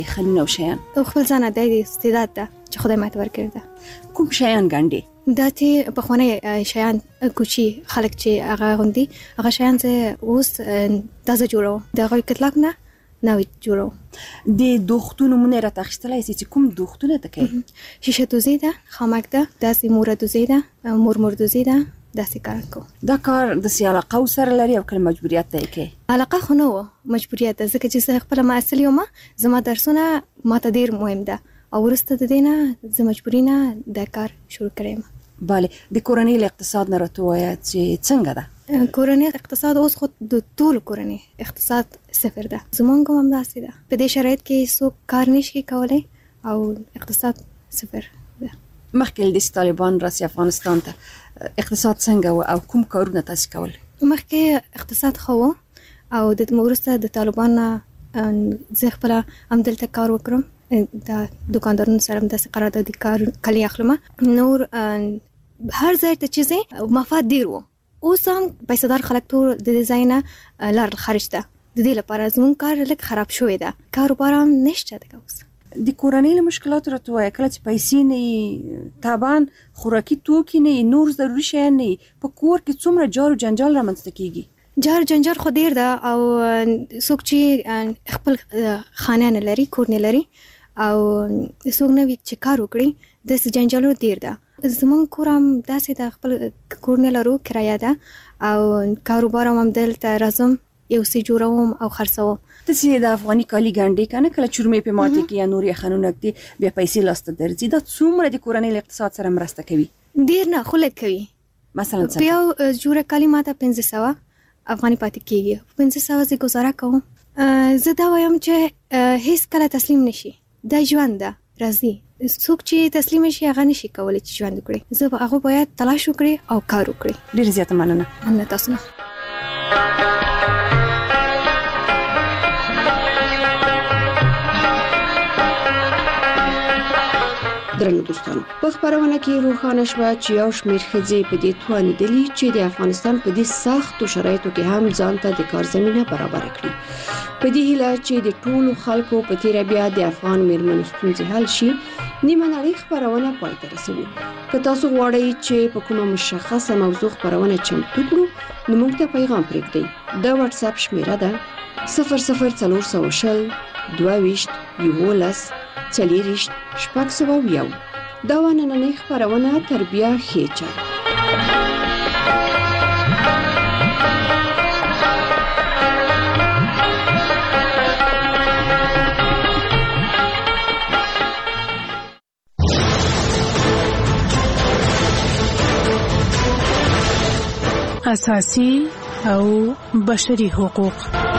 خلونه او شیان خپل ځان د استعداد ده چې خدای ماته ورکړی ده. کوم شیان ګڼې؟ دا چې پخوانی شیان کوچی خلک چې هغه غوندي هغه شیان چې اوس تازه جوړو د هغه کتلاک نه نوې جوړو. د دوختونو مونږ را تخښتلای سي چې کوم دوختونه تکي؟ شیشه دوزی ده، خامک ده، داسې مور دوزی ده، مور دوزی ده، داسې کار کو. دا کار د سیاله سره لري او کله مجبوریت دی کې؟ علاقه خو نه و، مجبوریت ده، ځکه چې خپل معسل یم، زما درسونه ماته ډیر مهم ده او ورسته د دینه ز مجبورینه د کار شروع کړم. bale د کورنۍ اقتصاد نه راته وایي چې څنګه ده؟ کورنۍ اقتصاد اوس خو د ټول کورنۍ اقتصاد صفر ده. زمونږ هم داسې ده. په دې شرایط کې څوک کار نشي کولای او اقتصاد صفر ده. مخکې د طالبان راسي افغانستان ته اقتصاد څنګه و او کوم کارونه تاسو کول؟ مخکې اقتصاد خو او د ورسته د طالبان زه خپل هم دلته کار وکړم. د دکاندارونو سره هم داسې قراردادي کار کلی اخلم. نور هر ځای ته چې مفاد ډیر و. اوس هم پیسېدار خلک ټول د ډیزاین لار خرج ده. د دې لپاره زموږ کار لږ خراب شوی ده. کاروبار هم نشته ده اوس. د کورنۍ له مشکلاتو راته وایي کله چې پیسې نه طبعا خوراکي توکي نه نور ضروري شی نه په کور کې څومره جار او جنجال رامنځته کیږي. جار جنجال خو ډیر ده او څوک چې خپل خانه نه لري کور نه لري او څوک نه وي چې کار وکړي د جنجالو ډیر ده. زمون کورم داسې د خپل کور نه لرو کرایه ده او کاروبار هم دلته راځم یو څه جوړوم او خرڅوم. تاسو د افغاني کالي ګانډې کنه کله چورمې په ماته کې یا نورې خانونه کې بیا پیسې لاسته درځي دا څومره د کورنۍ اقتصاد سره مرسته کوي؟ ډیر نه خو لږ کوي. مثلا څه؟ یو جوړه کالي ماته 1500 افغاني پاتې کیږي. 1500 زه گزاره کوم. زه دا وایم چې هیڅ کله تسلیم نشي. دا ژوند ده راځي. څوک چې تسلیم شي هغه نشي کولای چې ژوند وکړي. زه هغه باید تلاش وکړي او کار وکړي. ډیر زیاته مننه. مننه تاسو نه. درنو دوستانو په خبرونه کې روښانه شوه چې یو شمېر ښځې په دې توانیدلي چې د افغانستان په دې سختو شرایطو کې هم ځان ته د کار زمینه برابر کړي. په دې هیله چې د ټولو خلکو په تیر بیا د افغان میرمنو ستونزې حل شي نیمه نړۍ خبرونه پای ته رسوي. که تاسو غواړئ چې په کومه مشخصه موضوع خبرونه چمتو کړو نو موږ ته پیغام پرېږدئ. د واتس اپ شمیره ده 00420 22 11 40 601. دا نننۍ خبرونه تر بیا ښه چل. اساسي او بشري حقوق.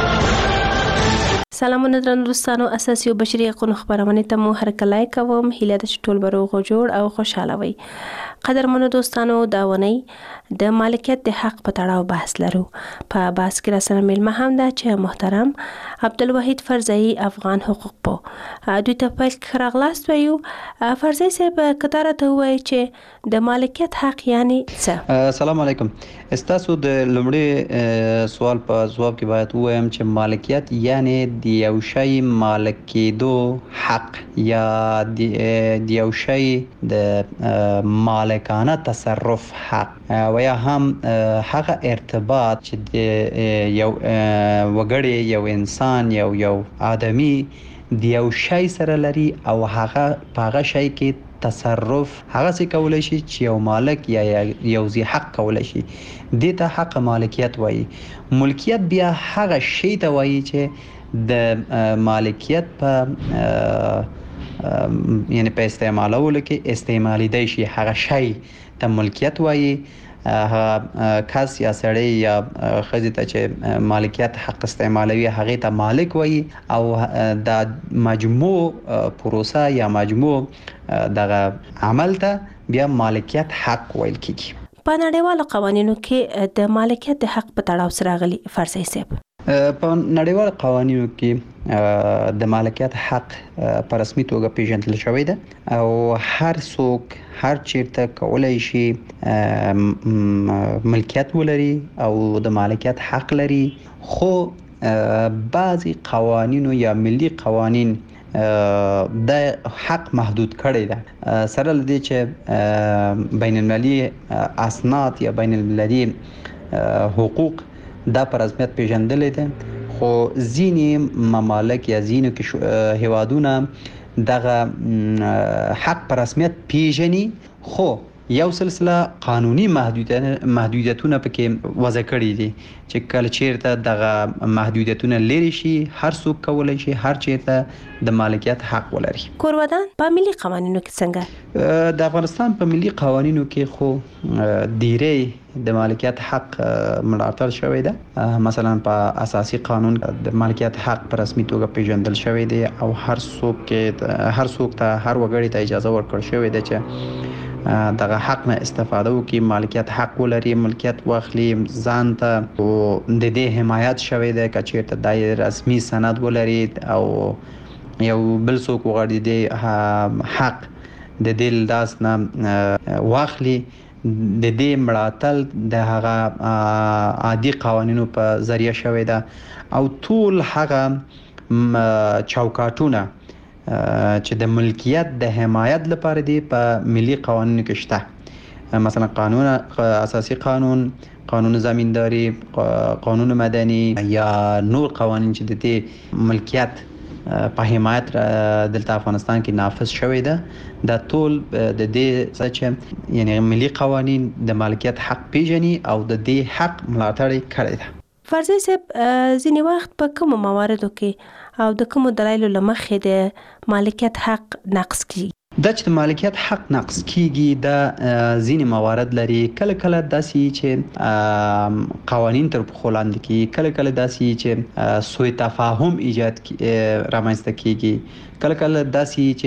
سلامونه درنو دوستانو، اساسي او بشري حقوقو خبرونه ته مو هرکلای کوم. هیله ده چې ټول بروغ جوړ او خوشاله وي. قدرمنو دوستانو، دا ونی د مالکیت د حق په تړاو بحث لرو. په بحث کې را سره میلمه هم ده چې محترم عبدالوحید فرزئی افغان حقوق په دوی ته پیل راغلاست ویو. فرزئی صاحب کتاره ته وایي چې د مالکیت حق یعنی څه؟ السلام علیکم. استاسو د لومړي سوال په جواب کې باید وایم چې مالکیت یعنی د یو شی مالک کېدو حق یا د یو شی د مالکانه تصرف حق و یا هم هغه ارتباط چې د یو وګړي یو انسان یو آدمی د یو شی سره لري او هغه په هغه شی کې تصرف هغه څه کولای شي چې یو مالک یا یو ذی حق کولای شي. دې ته حق مالکیت وایي. ملکیت بیا هغه شی ته وایي چې د مالکیت په یعنی په استعمالولو کې استعمالي دی شي. هغه شی ته ملکیت وایي. هغه کس یا سړی یا ښځې ته چې مالکیت حق استعمالوي هغه ته مالک وایي او د مجموع پروسه یا مجموع دغه عمل ته بیا مالکیت حق ویل کیږي. په نړیوالو قوانینو کې د مالکیت د حق په تړاو سره غلي فرضي صاحب په نړیوال قوانینو کې د مالکیت حق په رسمي توګه پیژندل شوی دی او هر څوک هر چیرته کولای شي ملکیت ولري او د مالکیت حق لري. خو بعضی قوانینو یا ملي قوانین د حق محدود کړی ده سره لدی چې بین المللي اسناد یا بین المللي حقوق دا پر رسمیت پیژندل دي خو ځینې ممالک یا ځینې هیوادونه دغه حق پر رسمیت پیژني خو یو سلسله قانوني محدودیتونه پکې وضع کړي دي چې کله چیرته دغه محدودیتونه لري شي هر څوک کولای شي هر چیرته د مالکیت حق ولري. کورودان په ملي قوانینو کې څنګه د افغانستان په ملي قوانینو کې خو ډیری د مالکیت حق ملاتړ شوی ده. مثلا په اساسي قانون د مالکیت حق په رسمي توګه پیژندل شوی دی او هر څوک ته هر وګړي ته اجازه ورکړل شوې ده چې دغه حق نه استفاده وکړي، مالکیت حق ولري، ملکیت واخلي، ځان ته او د دې حمایت شوی دی که چیرته د رسمي سند ولري او یو بل څوک وغواړي د حق د دې لاس نه واخلي، د دې ملاتړ د هغه عادي قوانینو په ذریعه شوی ده او ټول هغه چوکاټونه چې د ملکیت د حمایت لپاره دی په ملي قوانینو کې شته. مثلا قانون اساسي قانون زمینداری، قانون مدني یا نور قوانین چې د دې ملکیت په حمایت دلته افغانستان کې نافذ شوی ده دا ټول د دې چې یعنی ملي قوانین د مالکیت حق پیژني او د دې حق ملاتړ کوي. فرضي صاحب ځینې وخت په کوم مواردو کې او د کوم دلایلو لمخې د مالکیت حق نقض کیږي؟ دا چې د مالکیت حق نقض کیږي دا ځینې موارد لري. کله کله داسې چې قوانین تر پښو لاندې کیږي، کله کله داسې چې سوء تفاهم ایجاد رامنځته کیږي، کله کله داسې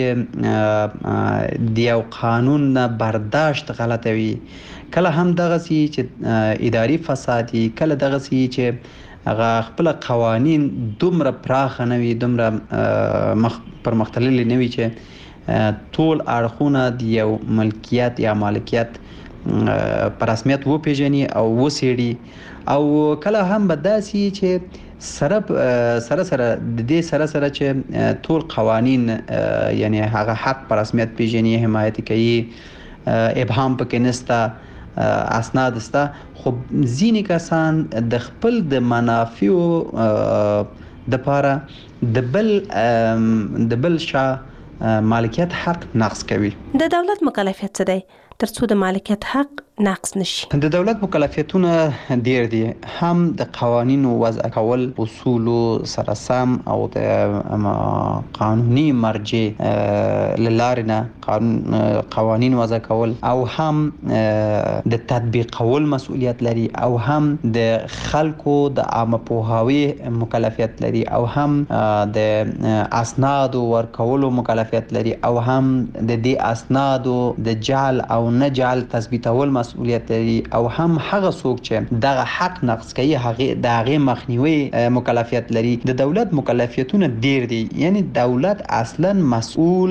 چې د یو قانون نه برداشت غلطه وي، کله هم دغه چې اداري فساد، کله دغه چې هغه خپل قوانین دومره پراخ نه وي، دومره پرمختللي نه وي چې ټول اړخونه د یو ملکیت یا مالکیت په رسمیت وپیژني او وڅېړي، او کله هم به داسې چې سره د دې سره چې ټول قوانین یعنی هغه حق په رسمیت پیژني، حمایت کوي، ابهام پکې نشته، اسناد سته، خو ځینې کسان د خپل د منافعو د پاره د بل شا مالکیت حق نقض کوي. د دولت مکلفیت څه دی ترڅو د مالکیت حق نقض نشي؟ د دولت مکلفیتونه ډیر دي، هم د قوانینو وضع کول، اصول سره سم او د قانوني مرجع لارې نه قوانین وضع کول، او هم د تطبیقول مسؤلیت لري، او هم د خلکو د عامه پوهاوی مکلفیت لري، او هم د اسناد ورکولو مکلفیت لري، او هم د دې اسنادو د جعل او نه جعل تثبیتول مسؤلیت لري، او هم هغه څوک چې دغه حق نقض کوي د هغې مخنیوي مکلفیت لري. د دولت مکلفیتونه ډیر دي، یعنی دولت اصلا مسؤول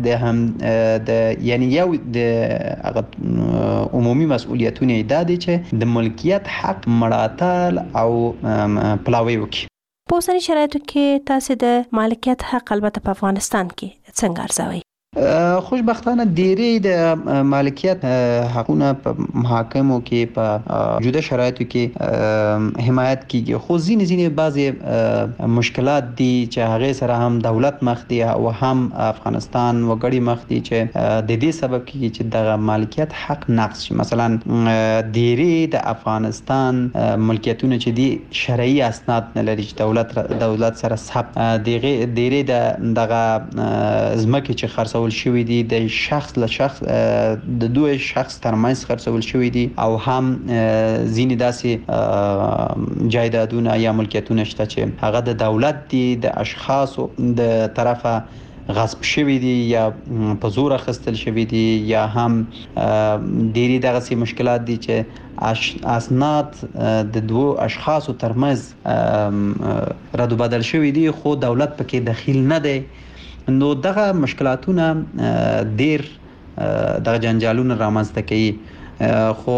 یعنی یو د عمومي مسؤلیتونه دا دي چې د ملکیت حق ملاتړ او پلاوی وکړي. په اوسني شرایطو کې تاسو د مالکیت حق البته په افغانستان کې څنګه ارزوئ؟ خوشبختانه ډیری د مالکیت حقونه په محاکمو کې په جدا شرایطو کې حمایت کیږي، خو ځینې بعضې مشکلات دي چې هغه سره هم دولت مخ دی او هم افغانستان وګړي مخ دي چې د دې سبب کیږي چې د مالکیت حق نقض شي. مثلا ډیری د افغانستان ملکیتونه چې دي شرعي اسناد نه لري چې دولت سره ثبت ډیری دغه ځمکې چې خرڅول شوی دي د شخص له شخص د دوه شخص ترمنځ خرڅول شوی دي، او هم ځینې داسې جایدادونه یا ملکیتونه شته چې هغه د دولت دي د اشخاصو د طرفه غصب شوی دي یا په زور اخیستل شوی دي، یا هم ډیری دغه مشکلات دي چې اسناد د دوه اشخاصو ترمنځ رد و بدل شوی دي خو دولت پکې دخیل نه دی. نو دغه مشکلاتونه ډیر دغه جنجالونه رامنځته کوي، خو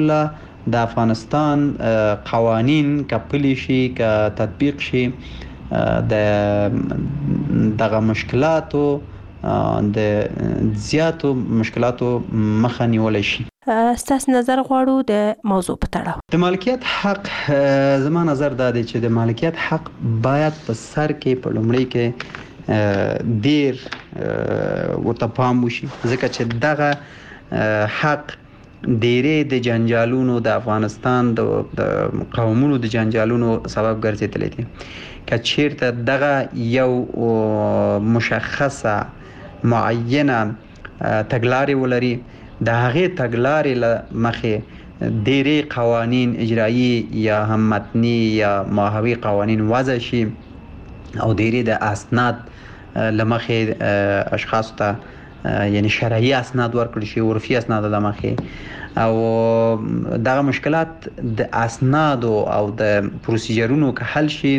الحمدلله د افغانستان قوانین که پلي شي که تطبیق شي د دغه مشکلاتو د زیاتو مشکلاتو مخه نیول شي. ستاسو نظر غواړو د موضوع په تړاو. د مالکیت حق زما نظر دا دی چې د مالکیت حق باید په سر کې په لومړي کې ډیر ورته پام وشي، ځکه چې دغه حق ډیرې د جنجالونو د افغانستان د قومونو د جنجالونو سبب ګرځېدلی دی. که چیرته دغه یو مشخصه معینه تګلارې ولري، د هغې تګلارې له مخې ډیرې قوانین اجرایي یا هم متني یا ماهوي قوانین وضع شي او ډیرې د اسناد له مخې اشخاصو ته یعنی شرعي اسناد ورکړل شي، عرفي اسناد له مخې، او دغه مشکلات د اسنادو او د پروسیجرونو که حل شي،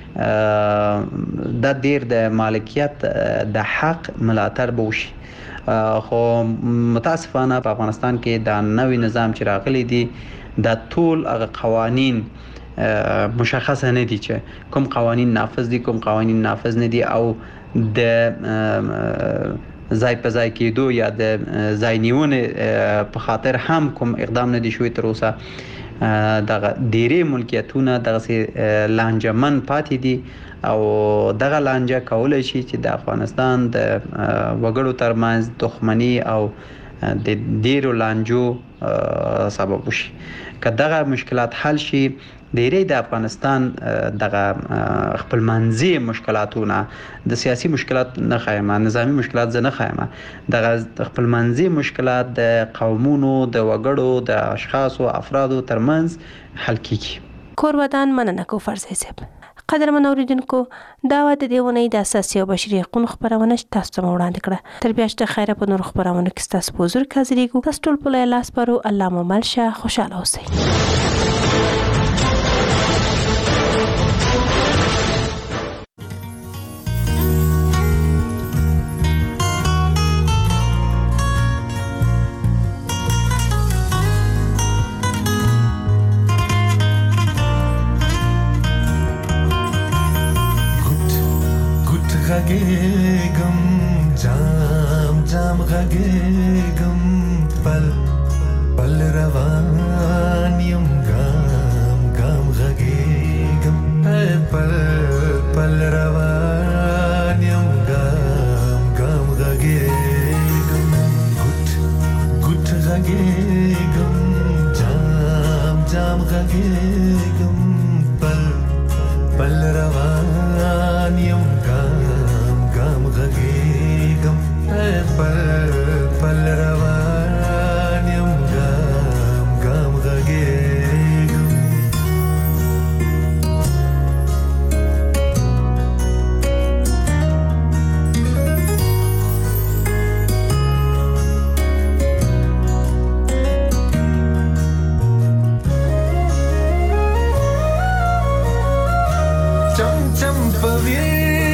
دا ډیر د مالکیت د حق ملاتړ به وشي. خو متاسفانه په افغانستان کې دا نوی نظام چې راغلی دی، دا ټول هغه قوانین مشخصه نه دي چې کوم قوانین نافذ دي، کوم قوانین نافذ نه دي، او د ځای په ځای کېدو یا د ځای نیونې په خاطر هم کوم اقدام نه دي شوی تر اوسه. دغه ډیرې ملکیتونه دغسې لانجمن پاتې دي او دغه لانجه کولی شي چې د افغانستان د وګړو ترمنځ دښمني او د ډیرو لانجو سبب وشي. که دغه مشکلات حل شي، ډیری د افغانستان دغه خپلمنځي مشکلاتونه، د سیاسي مشکلات نه خایمه، نظامی مشکلات زه نه خایمه، دغه خپلمنځي مشکلات د قومونو، د وګړو، د اشخاصو، افرادو ترمنځ حل کیږي. کور ودان مننه کو فرزي صاحب. قدرمن اوریدونکو، دا و د دې ونې د اساسي او بشري حقوقو خبرونه چې تاسو ته وړاندې کړه. تر بیا چې خیره په نور خبرونه کې ستاسو په حضور کې حاضرېږو. تاسو ټول په لاس پرو الله مو مل شه، خوشاله اوسئ. غږېږم جام جام غږېږم پل پل روان یم ګام ګام غږېږم پل پل روان یم ګام ګام غږېږم ګوټ ګوټ غږېږم جام جام غږېږم پل پل روان یم غږېږم پل پل روان یم ګام ګام غږېږم. چم چم پوي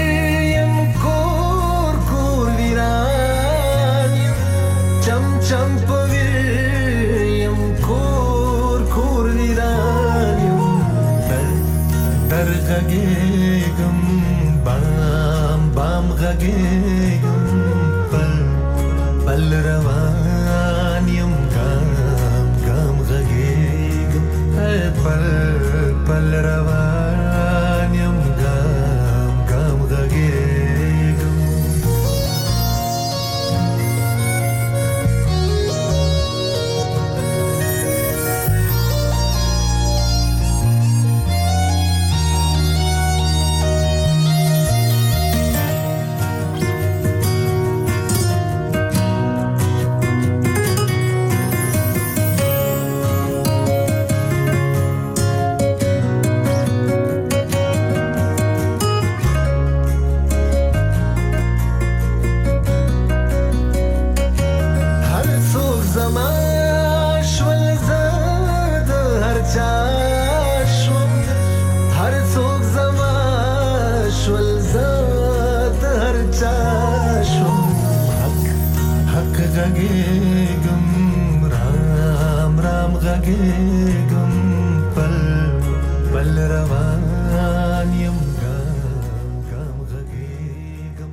غږېږم بام بام غږېږم پل پل روان یم ګام ګام غږېږم پل پل روان یم ګام ګام غږېږم. غږېږم رام رام غږېږم پل پل روان